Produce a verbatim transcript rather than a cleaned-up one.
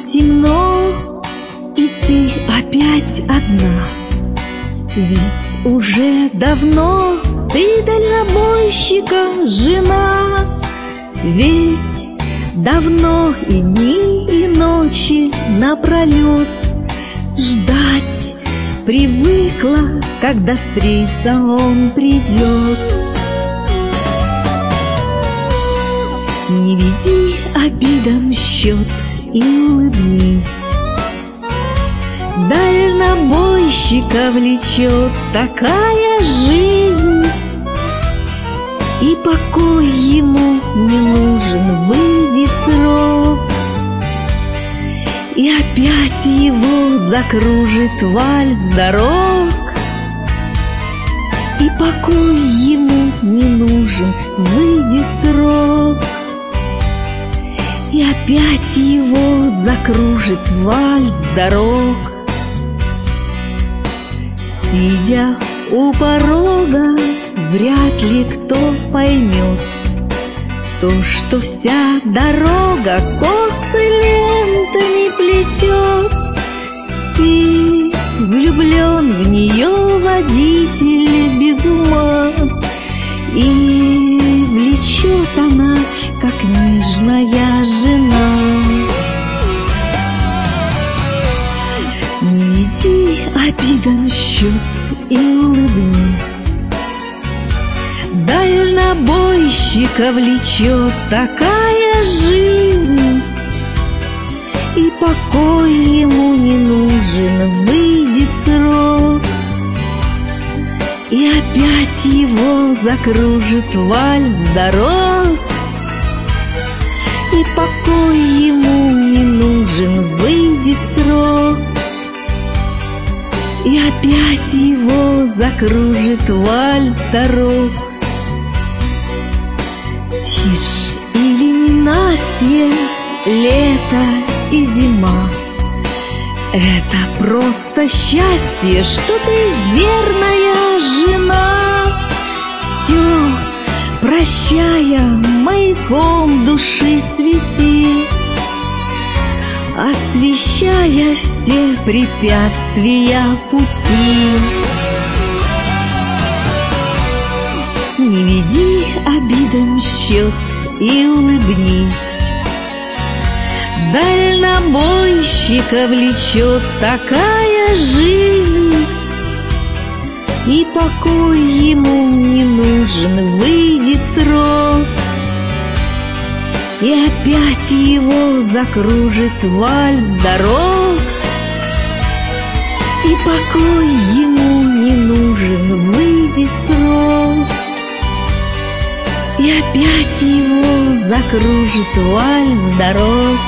темно, и ты опять одна. Ведь уже давно ты дальнобойщика жена. Ведь давно и дни, и ночи напролет ждать привыкла, когда с рейса он придет. Не веди обидам счет и улыбнись. Дальнобойщика влечет такая жизнь, и покой ему не нужен, выйдет срок, и опять его закружит вальс дорог. И покой ему не нужен, выйдет срок, и опять его закружит вальс дорог. Сидя у порога, вряд ли кто поймет то, что вся дорога косы лентами плетет. И влюблен в нее водитель без ума, и влечет она, как нежная жена. Не веди обидам счет и улыбнись. Дальнобойщика влечет такая жизнь, и покой ему не нужен, выйдет срок, и опять его закружит вальс дорог. И покой ему не нужен, выйдет срок, и опять его закружит вальс дорог. Тишь или ненастье, лето и зима — это просто счастье, что ты верная жена. Все, прощая, маяком души свети, освещая все препятствия пути. Не веди обидам счет и улыбнись. Дальнобойщика влечет такая жизнь, и покой ему не нужен, выйдет срок, и опять его закружит вальс дорог. И покой ему не нужен, выйдет срок, и опять его закружит вальс дорог.